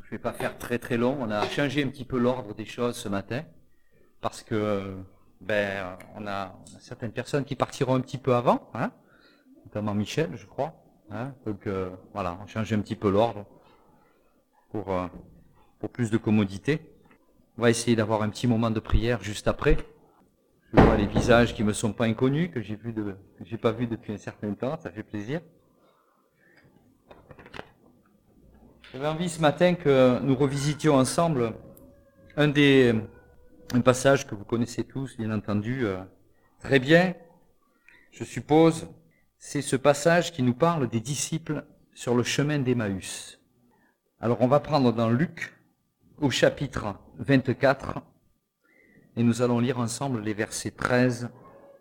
Je vais pas faire très très long. On a changé un petit peu l'ordre des choses ce matin parce que on a certaines personnes qui partiront un petit peu avant, hein, notamment Michel, je crois. Hein, donc voilà, on change un petit peu l'ordre pour plus de commodité. On va essayer d'avoir un petit moment de prière juste après. Je vois les visages qui me sont pas inconnus, que j'ai pas vu depuis un certain temps, ça fait plaisir. J'avais envie ce matin que nous revisitions ensemble un passage que vous connaissez tous, bien entendu, très bien, je suppose. C'est ce passage qui nous parle des disciples sur le chemin d'Emmaüs. Alors on va prendre dans Luc, au chapitre 24, et nous allons lire ensemble les versets 13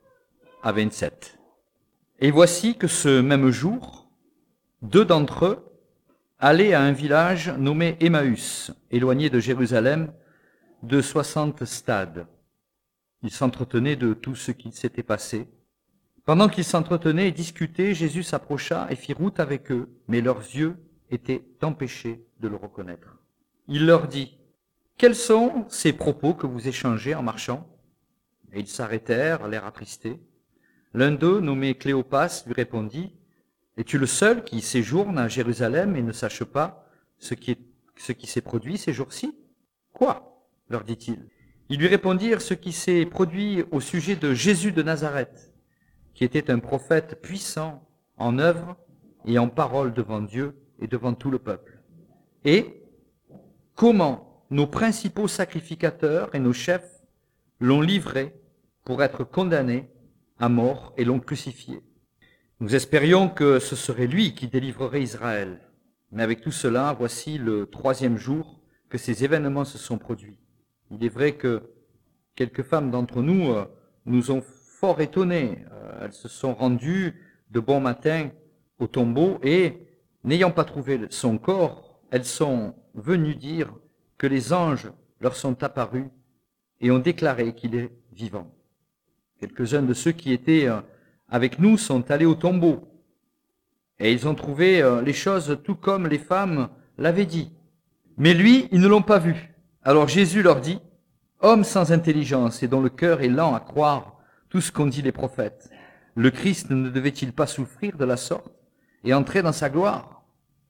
à 27. Et voici que ce même jour, 2 d'entre eux allaient à un village nommé Emmaüs, éloigné de Jérusalem de 60 stades. Ils s'entretenaient de tout ce qui s'était passé. Pendant qu'ils s'entretenaient et discutaient, Jésus s'approcha et fit route avec eux, mais leurs yeux étaient empêchés de le reconnaître. Il leur dit, « Quels sont ces propos que vous échangez en marchant ?» Et ils s'arrêtèrent, l'air attristé. L'un d'eux, nommé Cléopas, lui répondit, « Es-tu le seul qui séjourne à Jérusalem et ne sache pas ce qui s'est produit ces jours-ci ?»« Quoi ?» leur dit-il. Ils lui répondirent ce qui s'est produit au sujet de Jésus de Nazareth, qui était un prophète puissant en œuvre et en parole devant Dieu et devant tout le peuple. Et comment nos principaux sacrificateurs et nos chefs l'ont livré pour être condamné à mort et l'ont crucifié. Nous espérions que ce serait lui qui délivrerait Israël. Mais avec tout cela, voici le 3e jour que ces événements se sont produits. Il est vrai que quelques femmes d'entre nous nous ont fort étonnés. Elles se sont rendues de bon matin au tombeau et, n'ayant pas trouvé son corps, elles sont venues dire que les anges leur sont apparus et ont déclaré qu'il est vivant. Quelques-uns de ceux qui étaient avec nous sont allés au tombeau et ils ont trouvé les choses tout comme les femmes l'avaient dit. Mais lui, ils ne l'ont pas vu. Alors Jésus leur dit, « Hommes sans intelligence et dont le cœur est lent à croire tout ce qu'ont dit les prophètes, le Christ ne devait-il pas souffrir de la sorte et entrer dans sa gloire ?»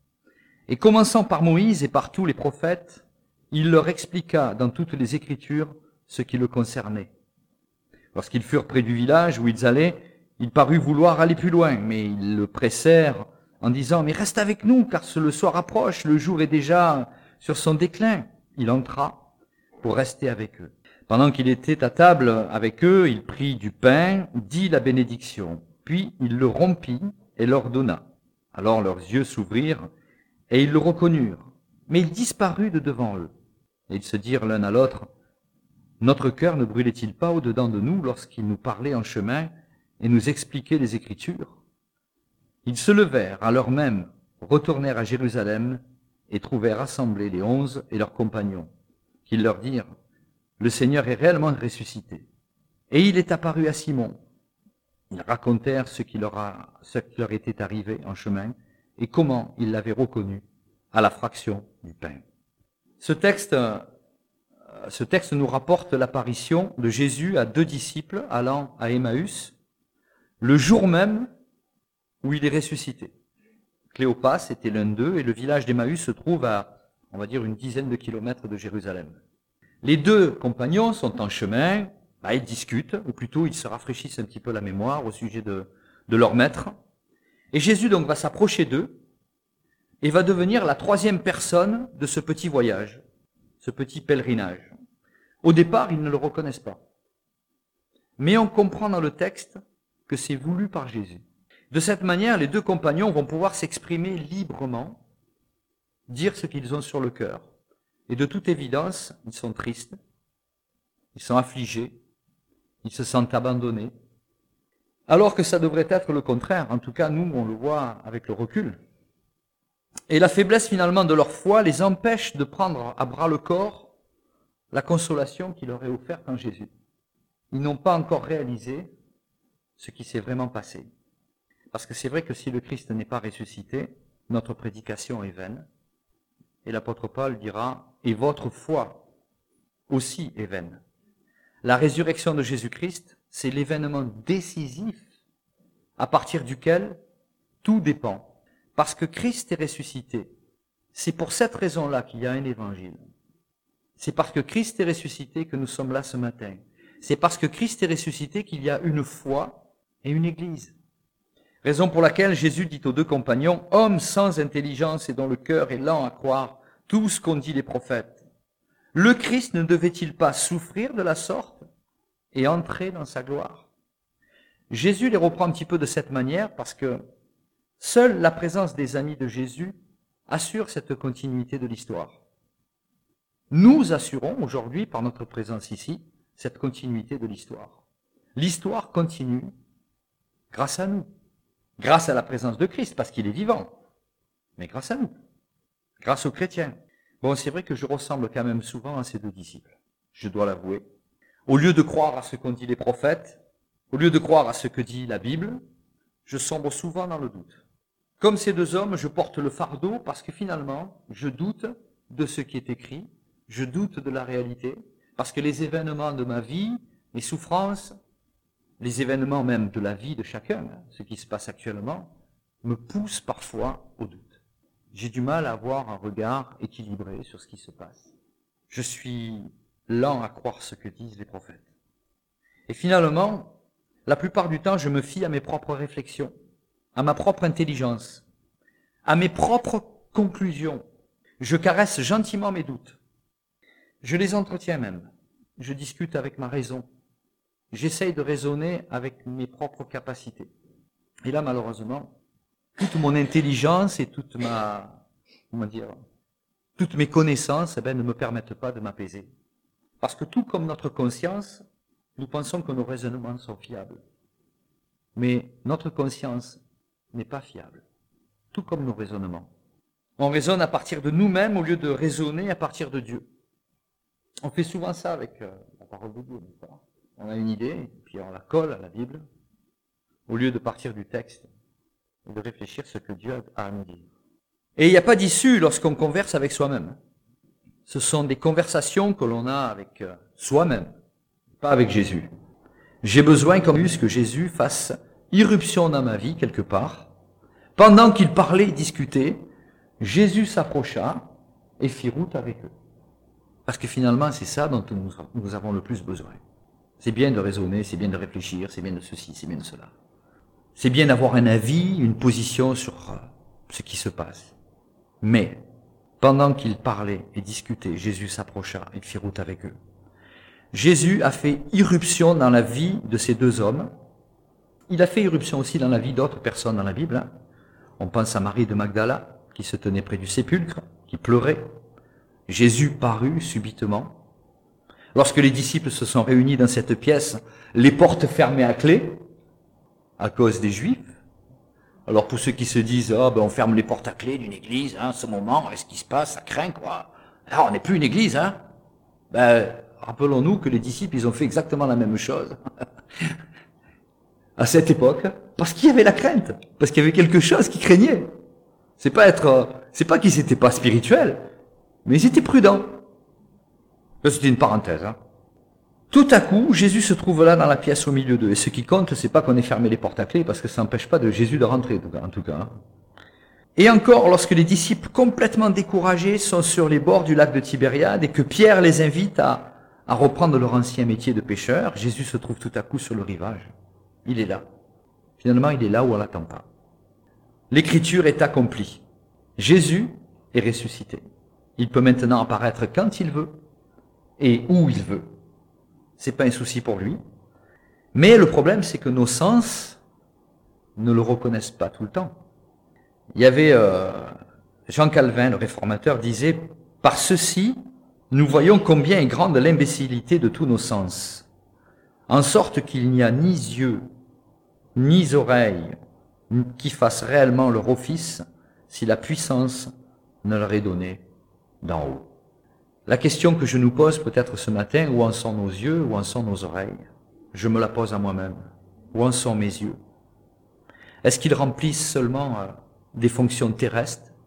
Et commençant par Moïse et par tous les prophètes, il leur expliqua dans toutes les Écritures ce qui le concernait. Lorsqu'ils furent près du village où ils allaient, il parut vouloir aller plus loin, mais ils le pressèrent en disant « Mais reste avec nous, car le soir approche, le jour est déjà sur son déclin. » Il entra pour rester avec eux. Pendant qu'il était à table avec eux, il prit du pain, dit la bénédiction, puis il le rompit et leur donna. Alors leurs yeux s'ouvrirent et ils le reconnurent, mais il disparut de devant eux. Et ils se dirent l'un à l'autre, « Notre cœur ne brûlait-il pas au-dedans de nous lorsqu'il nous parlait en chemin et nous expliquait les Écritures ?» Ils se levèrent à l'heure même, retournèrent à Jérusalem et trouvèrent assemblés les 11 et leurs compagnons, qui leur dirent, « Le Seigneur est réellement ressuscité. Et il est apparu à Simon. » Ils racontèrent ce qui leur était arrivé en chemin et comment ils l'avaient reconnu à la fraction du pain. Ce texte nous rapporte l'apparition de Jésus à 2 disciples allant à Emmaüs, le jour même où il est ressuscité. Cléopas était l'un d'eux et le village d'Emmaüs se trouve à, on va dire, une dizaine de kilomètres de Jérusalem. Les 2 compagnons sont en chemin, ils discutent, ou plutôt ils se rafraîchissent un petit peu la mémoire au sujet de leur maître. Et Jésus donc va s'approcher d'eux et va devenir la 3e personne de ce petit voyage, ce petit pèlerinage. Au départ, ils ne le reconnaissent pas. Mais on comprend dans le texte que c'est voulu par Jésus. De cette manière, les 2 compagnons vont pouvoir s'exprimer librement, dire ce qu'ils ont sur le cœur. Et de toute évidence, ils sont tristes, ils sont affligés, ils se sentent abandonnés, alors que ça devrait être le contraire. En tout cas, nous, on le voit avec le recul. Et la faiblesse finalement de leur foi les empêche de prendre à bras le corps la consolation qu'il leur est offerte en Jésus. Ils n'ont pas encore réalisé ce qui s'est vraiment passé. Parce que c'est vrai que si le Christ n'est pas ressuscité, notre prédication est vaine. Et l'apôtre Paul dira, et votre foi aussi est vaine. La résurrection de Jésus-Christ, c'est l'événement décisif à partir duquel tout dépend. Parce que Christ est ressuscité. C'est pour cette raison-là qu'il y a un évangile. C'est parce que Christ est ressuscité que nous sommes là ce matin. C'est parce que Christ est ressuscité qu'il y a une foi et une église. Raison pour laquelle Jésus dit aux deux compagnons, « Hommes sans intelligence et dont le cœur est lent à croire tout ce qu'ont dit les prophètes, le Christ ne devait-il pas souffrir de la sorte et entrer dans sa gloire ?» Jésus les reprend un petit peu de cette manière parce que seule la présence des amis de Jésus assure cette continuité de l'histoire. Nous assurons aujourd'hui, par notre présence ici, cette continuité de l'histoire. L'histoire continue grâce à nous, grâce à la présence de Christ, parce qu'il est vivant, mais grâce à nous, grâce aux chrétiens. Bon, c'est vrai que je ressemble quand même souvent à ces deux disciples, je dois l'avouer. Au lieu de croire à ce qu'ont dit les prophètes, au lieu de croire à ce que dit la Bible, je sombre souvent dans le doute. Comme ces deux hommes, je porte le fardeau parce que finalement, je doute de ce qui est écrit, je doute de la réalité, parce que les événements de ma vie, les souffrances, les événements même de la vie de chacun, ce qui se passe actuellement, me poussent parfois au doute. J'ai du mal à avoir un regard équilibré sur ce qui se passe. Je suis lent à croire ce que disent les prophètes. Et finalement, la plupart du temps, je me fie à mes propres réflexions, à ma propre intelligence, à mes propres conclusions. Je caresse gentiment mes doutes. Je les entretiens même. Je discute avec ma raison. J'essaye de raisonner avec mes propres capacités. Et là, malheureusement, toute mon intelligence et toutes mes connaissances, ne me permettent pas de m'apaiser. Parce que tout comme notre conscience, nous pensons que nos raisonnements sont fiables. Mais notre conscience n'est pas fiable, tout comme nos raisonnements. On raisonne à partir de nous-mêmes au lieu de raisonner à partir de Dieu. On fait souvent ça avec la parole de Dieu, n'est-ce pas ? On a une idée, puis on la colle à la Bible, au lieu de partir du texte et de réfléchir ce que Dieu a à nous dire. Et il n'y a pas d'issue lorsqu'on converse avec soi-même. Ce sont des conversations que l'on a avec soi-même, pas avec Jésus. J'ai besoin, comme que Jésus fasse irruption dans ma vie, quelque part. Pendant qu'il parlait et discutait, Jésus s'approcha et fit route avec eux. Parce que finalement, c'est ça dont nous avons le plus besoin. C'est bien de raisonner, c'est bien de réfléchir, c'est bien de ceci, c'est bien de cela. C'est bien d'avoir un avis, une position sur ce qui se passe. Mais, pendant qu'il parlait et discutait, Jésus s'approcha et fit route avec eux. Jésus a fait irruption dans la vie de ces deux hommes. Il a fait irruption aussi dans la vie d'autres personnes dans la Bible. On pense à Marie de Magdala, qui se tenait près du sépulcre, qui pleurait. Jésus parut subitement. Lorsque les disciples se sont réunis dans cette pièce, les portes fermées à clé, à cause des Juifs. Alors pour ceux qui se disent, on ferme les portes à clé d'une église, en ce moment, qu'est-ce qui se passe, ça craint quoi. Là, on n'est plus une église, rappelons-nous que les disciples, ils ont fait exactement la même chose à cette époque, parce qu'il y avait la crainte, parce qu'il y avait quelque chose qui craignait. C'est pas qu'ils n'étaient pas spirituels, mais ils étaient prudents. Là, c'était une parenthèse. Tout à coup, Jésus se trouve là dans la pièce au milieu d'eux. Et ce qui compte, c'est pas qu'on ait fermé les portes à clé, parce que ça n'empêche pas de Jésus de rentrer, en tout cas. Et encore, lorsque les disciples complètement découragés sont sur les bords du lac de Tibériade et que Pierre les invite à reprendre leur ancien métier de pêcheur, Jésus se trouve tout à coup sur le rivage. Il est là. Finalement, il est là où on l'attend pas. L'écriture est accomplie. Jésus est ressuscité. Il peut maintenant apparaître quand il veut et où il veut. C'est pas un souci pour lui. Mais le problème, c'est que nos sens ne le reconnaissent pas tout le temps. Il y avait Jean Calvin, le réformateur, disait « Par ceci, nous voyons combien est grande l'imbécilité de tous nos sens, en sorte qu'il n'y a ni yeux, ni oreilles qui fassent réellement leur office si la puissance ne leur est donnée d'en haut. » La question que je nous pose peut-être ce matin, où en sont nos yeux, où en sont nos oreilles? Je me la pose à moi-même. Où en sont mes yeux? Est-ce qu'ils remplissent seulement des fonctions terrestres?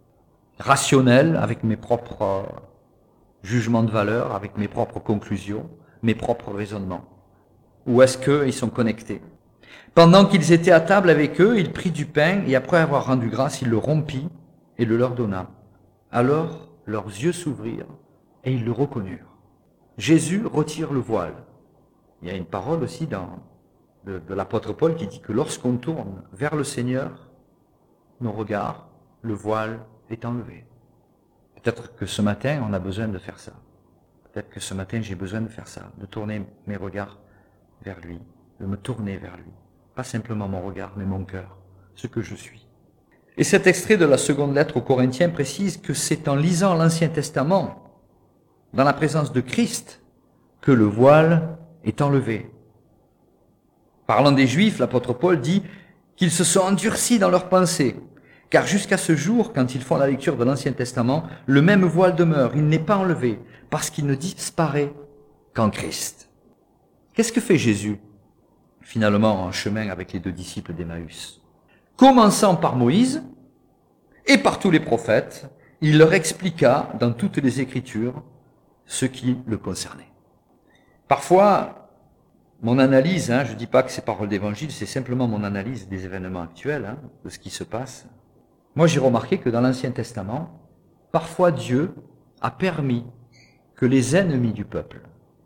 rationnel, avec mes propres jugements de valeur, avec mes propres conclusions, mes propres raisonnements? Ou est-ce qu'ils sont connectés? Pendant qu'ils étaient à table avec eux, il prit du pain et après avoir rendu grâce, il le rompit et le leur donna. Alors leurs yeux s'ouvrirent et ils le reconnurent. Jésus retire le voile. Il y a une parole aussi de l'apôtre Paul qui dit que lorsqu'on tourne vers le Seigneur, nos regards, le voile est enlevé. Peut-être que ce matin, on a besoin de faire ça. Peut-être que ce matin, j'ai besoin de faire ça, de tourner mes regards vers lui, de me tourner vers lui. Pas simplement mon regard, mais mon cœur, ce que je suis. Et cet extrait de la seconde lettre aux Corinthiens précise que c'est en lisant l'Ancien Testament, dans la présence de Christ, que le voile est enlevé. Parlant des Juifs, l'apôtre Paul dit qu'ils se sont endurcis dans leurs pensées, car jusqu'à ce jour, quand ils font la lecture de l'Ancien Testament, le même voile demeure, il n'est pas enlevé, parce qu'il ne disparaît qu'en Christ. Qu'est-ce que fait Jésus, finalement, en chemin avec les 2 disciples d'Emmaüs? Commençant par Moïse et par tous les prophètes, il leur expliqua dans toutes les Écritures ce qui le concernait. Parfois, mon analyse, je ne dis pas que c'est parole d'évangile, c'est simplement mon analyse des événements actuels, de ce qui se passe. Moi, j'ai remarqué que dans l'Ancien Testament, parfois Dieu a permis que les ennemis du peuple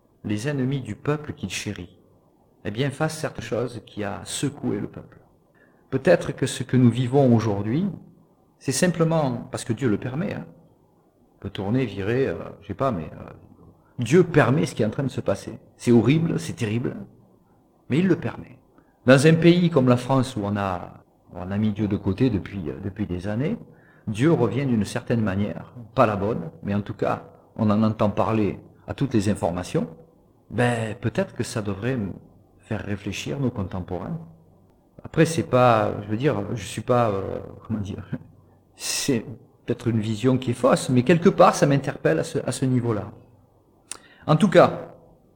qu'il chérit, fassent certaines choses qui a secoué le peuple. Peut-être que ce que nous vivons aujourd'hui, c'est simplement parce que Dieu le permet. On peut tourner, virer, je sais pas, mais Dieu permet ce qui est en train de se passer. C'est horrible, c'est terrible, mais il le permet. Dans un pays comme la France où on a mis Dieu de côté depuis des années, Dieu revient d'une certaine manière, pas la bonne, mais en tout cas, on en entend parler à toutes les informations. Peut-être que ça devrait faire réfléchir nos contemporains. Après, c'est pas, je suis pas, c'est peut-être une vision qui est fausse, mais quelque part, ça m'interpelle à ce niveau-là. En tout cas,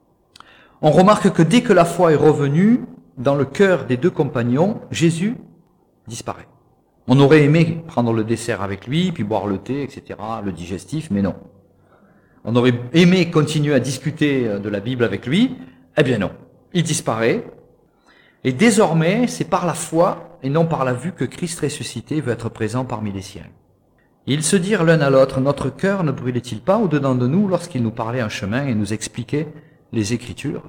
on remarque que dès que la foi est revenue dans le cœur des 2 compagnons, Jésus disparaît. On aurait aimé prendre le dessert avec lui, puis boire le thé, etc., le digestif, mais non. On aurait aimé continuer à discuter de la Bible avec lui, non. Il disparaît, et désormais, c'est par la foi et non par la vue que Christ ressuscité veut être présent parmi les siens. Ils se dirent l'un à l'autre, notre cœur ne brûlait-il pas au-dedans de nous lorsqu'il nous parlait en chemin et nous expliquait les Écritures?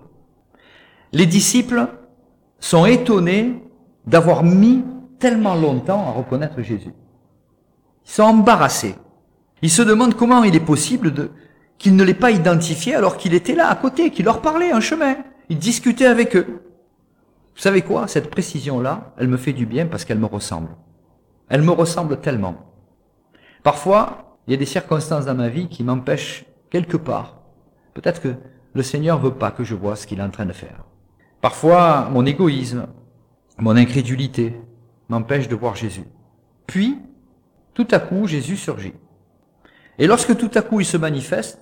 Les disciples sont étonnés d'avoir mis tellement longtemps à reconnaître Jésus. Ils sont embarrassés. Ils se demandent comment il est possible qu'il ne l'ait pas identifié alors qu'il était là à côté, qu'il leur parlait en chemin. Il discutait avec eux. Vous savez quoi? Cette précision-là, elle me fait du bien parce qu'elle me ressemble. Elle me ressemble tellement. Parfois, il y a des circonstances dans ma vie qui m'empêchent quelque part. Peut-être que le Seigneur veut pas que je vois ce qu'il est en train de faire. Parfois, mon égoïsme, mon incrédulité m'empêche de voir Jésus. Puis, tout à coup, Jésus surgit. Et lorsque tout à coup il se manifeste,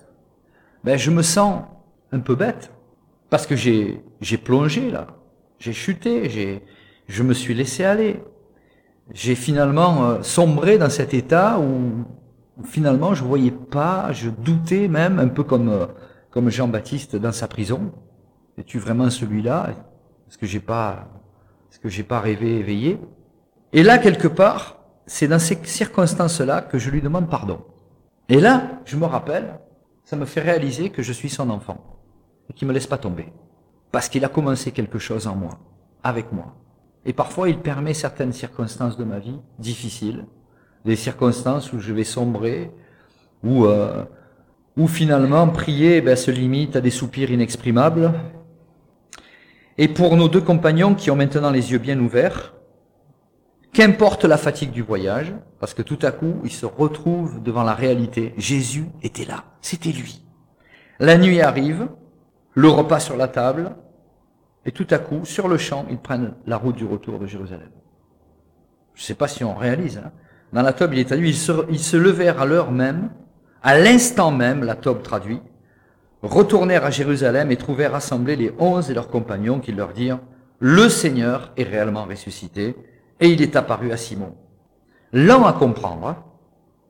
je me sens un peu bête. Parce que j'ai plongé là. J'ai chuté, je me suis laissé aller. J'ai finalement sombré dans cet état où finalement je voyais pas, je doutais même, un peu comme Jean-Baptiste dans sa prison. Es-tu vraiment celui-là? Est-ce que j'ai pas rêvé éveillé? Et là, quelque part, c'est dans ces circonstances-là que je lui demande pardon. Et là, je me rappelle, ça me fait réaliser que je suis son enfant et qu'il me laisse pas tomber. Parce qu'il a commencé quelque chose en moi, avec moi. Et parfois, il permet certaines circonstances de ma vie difficiles, des circonstances où je vais sombrer, où finalement prier se limite à des soupirs inexprimables. Et pour nos 2 compagnons qui ont maintenant les yeux bien ouverts, qu'importe la fatigue du voyage, parce que tout à coup, ils se retrouvent devant la réalité. Jésus était là, c'était lui. La nuit arrive, le repas sur la table, et tout à coup, sur le champ, ils prennent la route du retour de Jérusalem. Je ne sais pas si on réalise. Dans la Tobe, il est traduit, ils se levèrent à l'heure même, à l'instant même, la Tobe traduit, retournèrent à Jérusalem et trouvèrent rassemblés les 11 et leurs compagnons qui leur dirent « Le Seigneur est réellement ressuscité et il est apparu à Simon. » Lent à comprendre,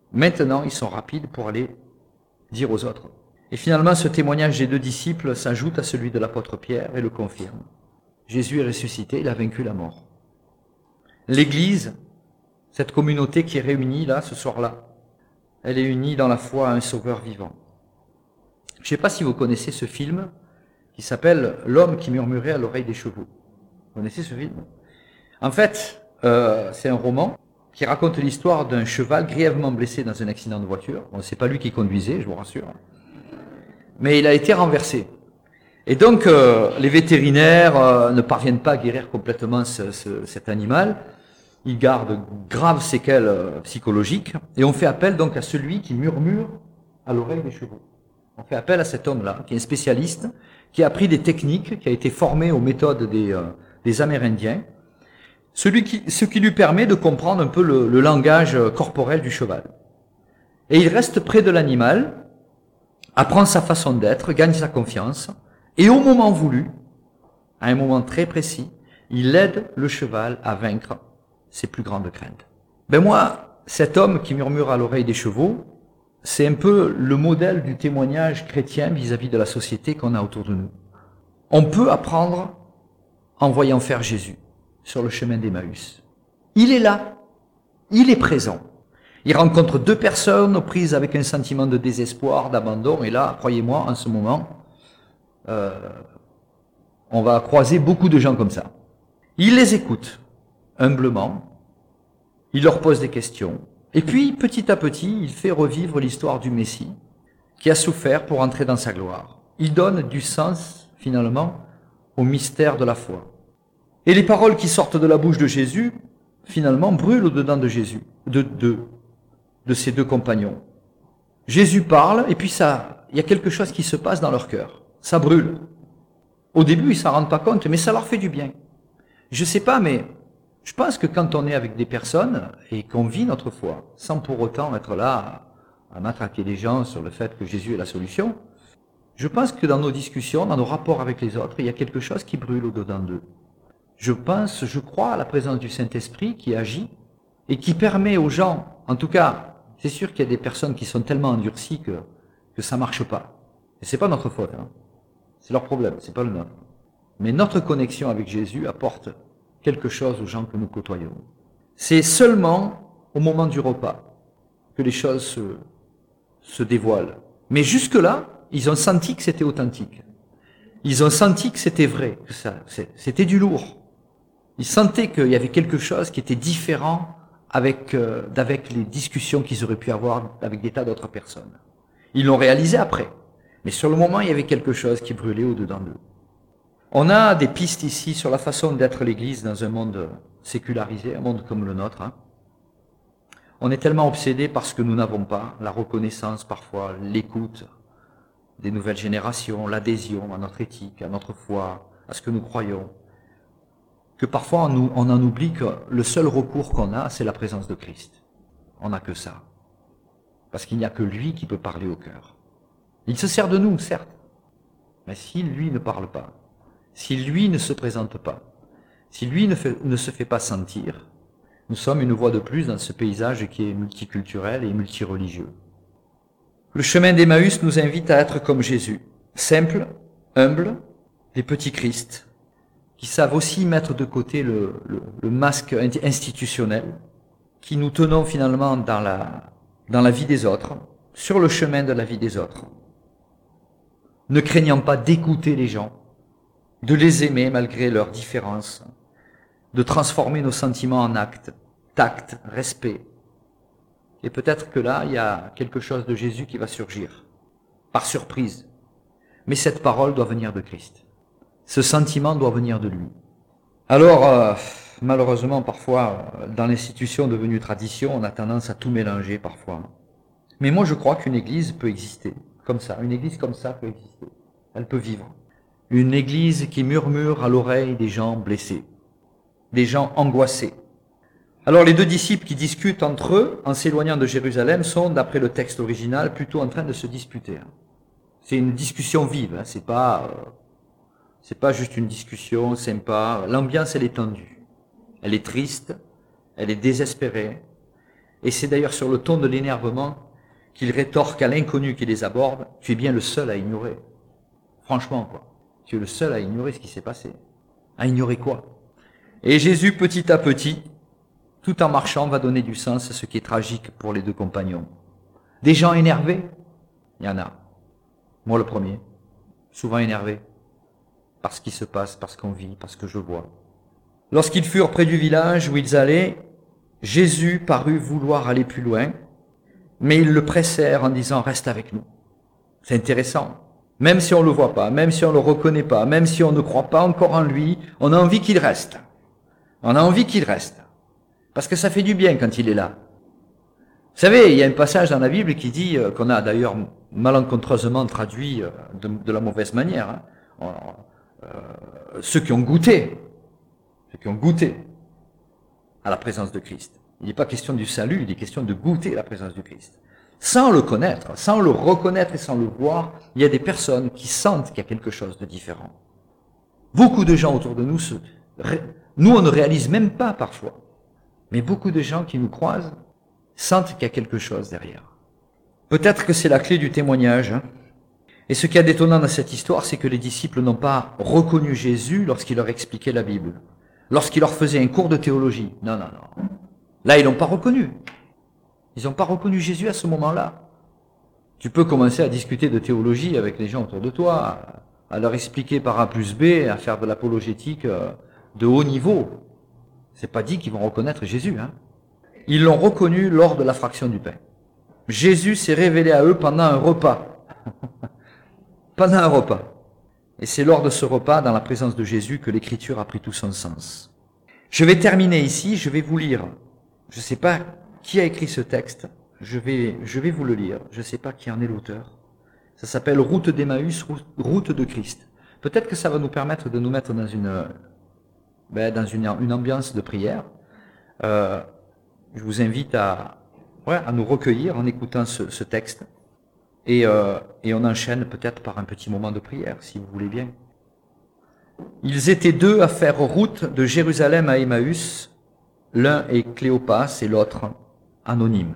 Maintenant, ils sont rapides pour aller dire aux autres. Et finalement, ce témoignage des 2 disciples s'ajoute à celui de l'apôtre Pierre et le confirme. Jésus est ressuscité, il a vaincu la mort. L'Église, cette communauté qui est réunie là, ce soir-là, elle est unie dans la foi à un sauveur vivant. Je ne sais pas si vous connaissez ce film qui s'appelle « L'homme qui murmurait à l'oreille des chevaux ». Vous connaissez ce film? En fait, c'est un roman qui raconte l'histoire d'un cheval grièvement blessé dans un accident de voiture. Bon, c'est pas lui qui conduisait, je vous rassure. Mais il a été renversé. Et donc, les vétérinaires ne parviennent pas à guérir complètement cet animal. Ils gardent graves séquelles psychologiques. Et on fait appel donc à celui qui murmure à l'oreille des chevaux. On fait appel à cet homme-là, qui est un spécialiste, qui a appris des techniques, qui a été formé aux méthodes des Amérindiens, ce qui lui permet de comprendre un peu le langage corporel du cheval. Et il reste près de l'animal, apprend sa façon d'être, gagne sa confiance, et au moment voulu, à un moment très précis, il aide le cheval à vaincre ses plus grandes craintes. Ben moi, cet homme qui murmure à l'oreille des chevaux, c'est un peu le modèle du témoignage chrétien vis-à-vis de la société qu'on a autour de nous. On peut apprendre en voyant faire Jésus sur le chemin d'Emmaüs. Il est là, il est présent. Il rencontre 2 personnes aux prises avec un sentiment de désespoir, d'abandon, et là, croyez-moi, en ce moment, on va croiser beaucoup de gens comme ça. Il les écoute, humblement, il leur pose des questions, et puis, petit à petit, il fait revivre l'histoire du Messie, qui a souffert pour entrer dans sa gloire. Il donne du sens, finalement, au mystère de la foi. Et les paroles qui sortent de la bouche de Jésus, finalement, brûlent au-dedans de Jésus, de ses 2 compagnons. Jésus parle, et puis il y a quelque chose qui se passe dans leur cœur. Ça brûle. Au début, ils s'en rendent pas compte, mais ça leur fait du bien. Je sais pas, mais je pense que quand on est avec des personnes et qu'on vit notre foi, sans pour autant être là à matraquer les gens sur le fait que Jésus est la solution, je pense que dans nos discussions, dans nos rapports avec les autres, il y a quelque chose qui brûle au-dedans d'eux. Je crois à la présence du Saint-Esprit qui agit et qui permet aux gens, en tout cas, c'est sûr qu'il y a des personnes qui sont tellement endurcies que ça marche pas. Et c'est pas notre faute, hein. C'est leur problème, c'est pas le nôtre. Mais notre connexion avec Jésus apporte quelque chose aux gens que nous côtoyons. C'est seulement au moment du repas que les choses se dévoilent. Mais jusque-là, ils ont senti que c'était authentique. Ils ont senti que c'était vrai, que c'était du lourd. Ils sentaient qu'il y avait quelque chose qui était différent avec les discussions qu'ils auraient pu avoir avec des tas d'autres personnes. Ils l'ont réalisé après. Mais sur le moment, il y avait quelque chose qui brûlait au-dedans d'eux. On a des pistes ici sur la façon d'être l'Église dans un monde sécularisé, un monde comme le nôtre. Hein. On est tellement obsédé par ce que nous n'avons pas, la reconnaissance parfois, l'écoute des nouvelles générations, l'adhésion à notre éthique, à notre foi, à ce que nous croyons, que parfois on en oublie que le seul recours qu'on a, c'est la présence de Christ. On n'a que ça. Parce qu'il n'y a que lui qui peut parler au cœur. Il se sert de nous, certes, mais si lui ne parle pas, si lui ne se présente pas, si lui ne se fait pas sentir, nous sommes une voix de plus dans ce paysage qui est multiculturel et multireligieux. Le chemin d'Emmaüs nous invite à être comme Jésus, simple, humble, des petits Christ, qui savent aussi mettre de côté le masque institutionnel, qui nous tenons finalement dans la vie des autres, sur le chemin de la vie des autres, ne craignant pas d'écouter les gens, de les aimer malgré leurs différences, de transformer nos sentiments en actes, tact, respect. Et peut-être que là, il y a quelque chose de Jésus qui va surgir, par surprise. Mais cette parole doit venir de Christ. Ce sentiment doit venir de lui. Alors, malheureusement, parfois, dans l'institution devenue tradition, on a tendance à tout mélanger parfois. Mais moi, je crois qu'une église peut exister comme ça. Une église comme ça peut exister. Elle peut vivre. Une église qui murmure à l'oreille des gens blessés, des gens angoissés. Alors, les 2 disciples qui discutent entre eux, en s'éloignant de Jérusalem, sont, d'après le texte original, plutôt en train de se disputer. C'est une discussion vive, c'est pas juste une discussion sympa. L'ambiance, elle est tendue. Elle est triste, elle est désespérée. Et c'est d'ailleurs sur le ton de l'énervement qu'il rétorque à l'inconnu qui les aborde, « Tu es bien le seul à ignorer. » Franchement, quoi. Tu es le seul à ignorer ce qui s'est passé. À ignorer quoi? Et Jésus, petit à petit, tout en marchant, va donner du sens à ce qui est tragique pour les deux compagnons. Des gens énervés, il y en a. Moi le premier, souvent énervé, par ce qui se passe, par ce qu'on vit, par ce que je vois. Lorsqu'ils furent près du village où ils allaient, Jésus parut vouloir aller plus loin, mais ils le pressèrent en disant « Reste avec nous ». C'est intéressant. Même si on ne le voit pas, même si on ne le reconnaît pas, même si on ne croit pas encore en lui, on a envie qu'il reste. On a envie qu'il reste. Parce que ça fait du bien quand il est là. Vous savez, il y a un passage dans la Bible qui dit, qu'on a d'ailleurs malencontreusement traduit de la mauvaise manière, hein, ceux qui ont goûté à la présence de Christ. Il n'est pas question du salut, il est question de goûter la présence du Christ. Sans le connaître, sans le reconnaître et sans le voir, il y a des personnes qui sentent qu'il y a quelque chose de différent. Beaucoup de gens autour de nous, nous on ne réalise même pas parfois, mais beaucoup de gens qui nous croisent sentent qu'il y a quelque chose derrière. Peut-être que c'est la clé du témoignage. Hein. Et ce qui est d'étonnant dans cette histoire, c'est que les disciples n'ont pas reconnu Jésus lorsqu'il leur expliquait la Bible, lorsqu'il leur faisait un cours de théologie. Non, non, non. Là, ils l'ont pas reconnu. Ils n'ont pas reconnu Jésus à ce moment-là. Tu peux commencer à discuter de théologie avec les gens autour de toi, à leur expliquer par A plus B, à faire de l'apologétique de haut niveau. C'est pas dit qu'ils vont reconnaître Jésus. Hein. Ils l'ont reconnu lors de la fraction du pain. Jésus s'est révélé à eux pendant un repas. Pendant un repas. Et c'est lors de ce repas, dans la présence de Jésus, que l'Écriture a pris tout son sens. Je vais terminer ici, je vais vous lire. Je ne sais pas qui a écrit ce texte, je vais vous le lire. Je ne sais pas qui en est l'auteur. Ça s'appelle Route d'Emmaüs, Route de Christ. Peut-être que ça va nous permettre de nous mettre dans une ambiance de prière. Je vous invite à nous recueillir en écoutant ce texte. Et on enchaîne peut-être par un petit moment de prière, si vous voulez bien. Ils étaient deux à faire route de Jérusalem à Emmaüs. L'un est Cléopas et l'autre anonyme.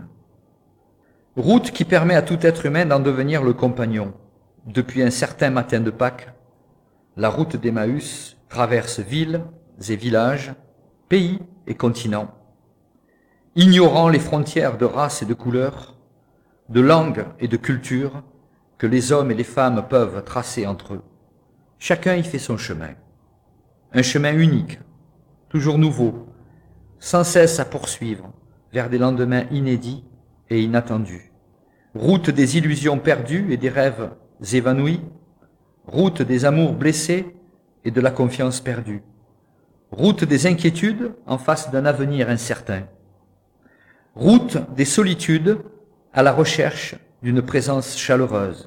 Route qui permet à tout être humain d'en devenir le compagnon. Depuis un certain matin de Pâques, la route d'Emmaüs traverse villes et villages, pays et continents, ignorant les frontières de race et de couleur, de langue et de culture que les hommes et les femmes peuvent tracer entre eux. Chacun y fait son chemin. Un chemin unique, toujours nouveau, sans cesse à poursuivre vers des lendemains inédits et inattendus. Route des illusions perdues et des rêves évanouis, route des amours blessés et de la confiance perdue, route des inquiétudes en face d'un avenir incertain, route des solitudes à la recherche d'une présence chaleureuse,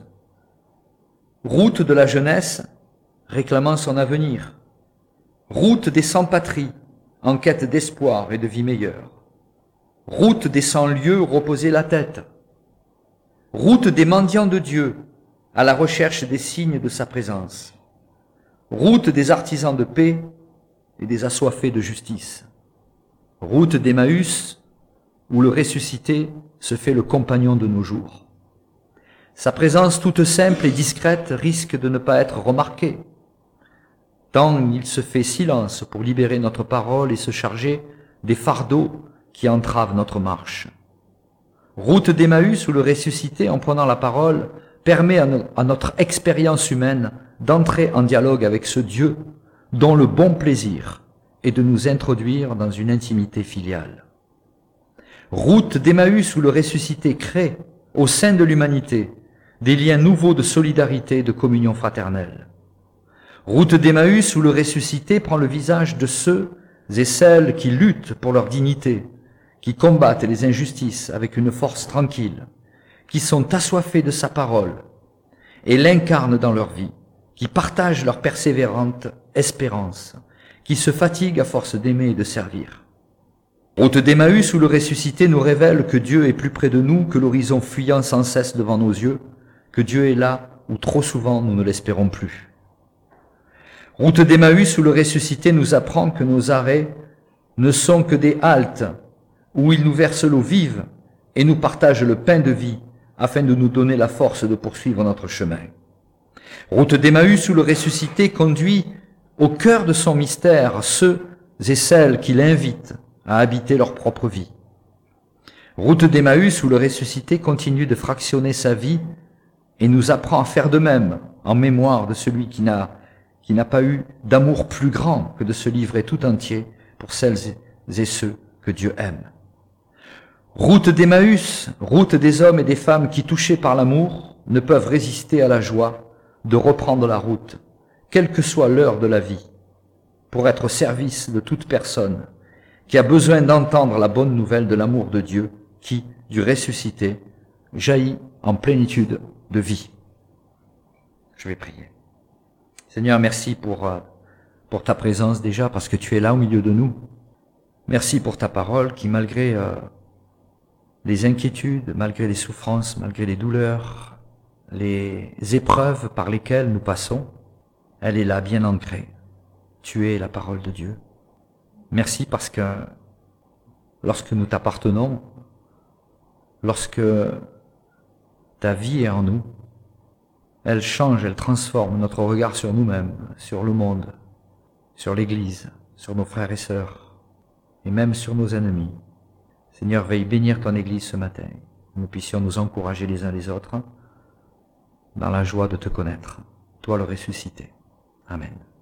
route de la jeunesse réclamant son avenir, route des sans-patries en quête d'espoir et de vie meilleure, route des sans-lieux reposer la tête, route des mendiants de Dieu à la recherche des signes de sa présence, route des artisans de paix et des assoiffés de justice, route d'Emmaüs où le ressuscité se fait le compagnon de nos jours. Sa présence toute simple et discrète risque de ne pas être remarquée, tant il se fait silence pour libérer notre parole et se charger des fardeaux qui entravent notre marche. Route d'Emmaüs où le ressuscité, en prenant la parole, permet à notre expérience humaine d'entrer en dialogue avec ce Dieu dont le bon plaisir est de nous introduire dans une intimité filiale. Route d'Emmaüs où le ressuscité crée, au sein de l'humanité, des liens nouveaux de solidarité et de communion fraternelle. Route d'Emmaüs où le ressuscité prend le visage de ceux et celles qui luttent pour leur dignité, qui combattent les injustices avec une force tranquille, qui sont assoiffés de sa parole et l'incarnent dans leur vie, qui partagent leur persévérante espérance, qui se fatiguent à force d'aimer et de servir. Route d'Emmaüs où le ressuscité nous révèle que Dieu est plus près de nous que l'horizon fuyant sans cesse devant nos yeux, que Dieu est là où trop souvent nous ne l'espérons plus. Route d'Emmaüs où le ressuscité nous apprend que nos arrêts ne sont que des haltes, où il nous verse l'eau vive et nous partage le pain de vie, afin de nous donner la force de poursuivre notre chemin. Route d'Emmaüs où le ressuscité conduit au cœur de son mystère ceux et celles qui l'invitent à habiter leur propre vie. Route d'Emmaüs où le ressuscité continue de fractionner sa vie et nous apprend à faire de même en mémoire de celui qui n'a pas eu d'amour plus grand que de se livrer tout entier pour celles et ceux que Dieu aime. Route d'Emmaüs, route des hommes et des femmes qui, touchés par l'amour, ne peuvent résister à la joie de reprendre la route, quelle que soit l'heure de la vie, pour être au service de toute personne qui a besoin d'entendre la bonne nouvelle de l'amour de Dieu qui, du ressuscité, jaillit en plénitude de vie. Je vais prier. Seigneur, merci pour ta présence déjà, parce que tu es là au milieu de nous. Merci pour ta parole qui, malgré les inquiétudes, malgré les souffrances, malgré les douleurs, les épreuves par lesquelles nous passons, elle est là, bien ancrée. Tu es la parole de Dieu. Merci parce que lorsque nous t'appartenons, lorsque ta vie est en nous, elle change, elle transforme notre regard sur nous-mêmes, sur le monde, sur l'Église, sur nos frères et sœurs, et même sur nos ennemis. Seigneur, veuille bénir ton Église ce matin, que nous puissions nous encourager les uns les autres dans la joie de te connaître, toi le ressuscité. Amen.